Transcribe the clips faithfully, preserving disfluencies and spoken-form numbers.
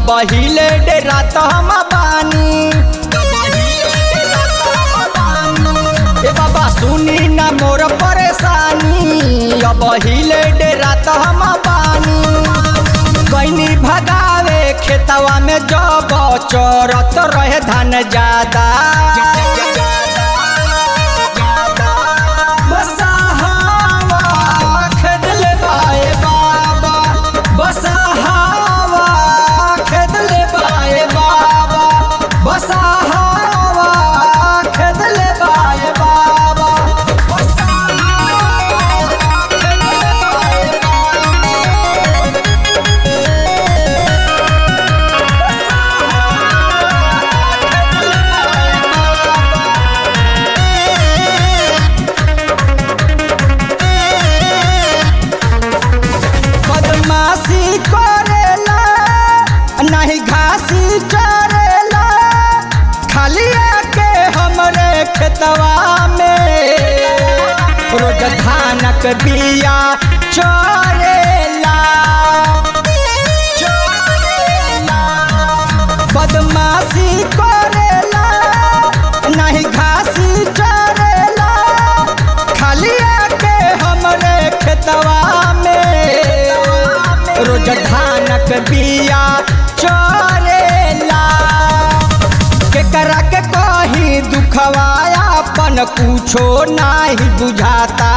अब हिले डेरा तो हम बानी। ए बाबा सुनी ना मोर परेशानी, अब हिले डेरा तो हम बानी। कैनी भगावे खेतवा में जब चरत रहे धान ज्यादा। बसहावा खेद ले बाए बाबा, बसहावा खेद ले बाए बाबा, बसहावा खेद ले बाए बाबा, बदमाशी करेला नहीं घासी चरेला, खाली आके हमरे खेतवा में रोज धानक बिया चरेला। बदमाशी करेला नहीं घासी चरेला, खाली आके हमरे खेतवा में रोज धानक बिया चरेला। केकरा के कही दुखवाया अपन कुछो नाही बुझाता।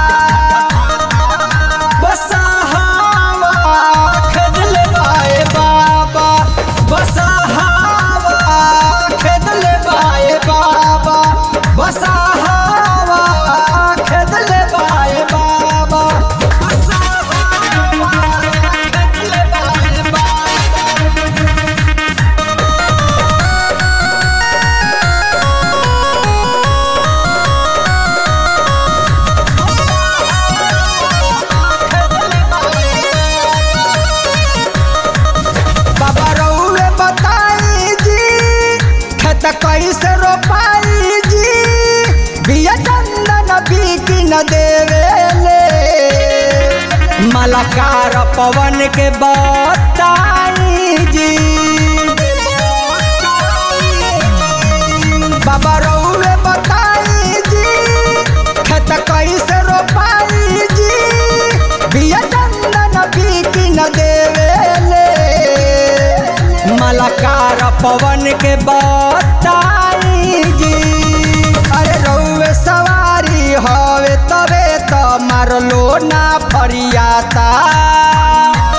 बसहावा खेद ले बाए बाबा, बसहावा खेद ले बाए बाबा, बसहावा खेद ले बाए बाबा, बसहावा खेद ले बाए बाबा। बाबा रउए बताई जी खेत कैसे रोपाई जी, बिया चंदन बिकी न देवेले। मलाकार पवन के बताई जी, बाबा रउए बताई जी खेत कैसे रोपाई जी, बिया चंदन बिकी न देवेले। मलाकार पवन के बताई जी, अरे रउए सवारी हवे तबे तो मारलो ना फरियाता।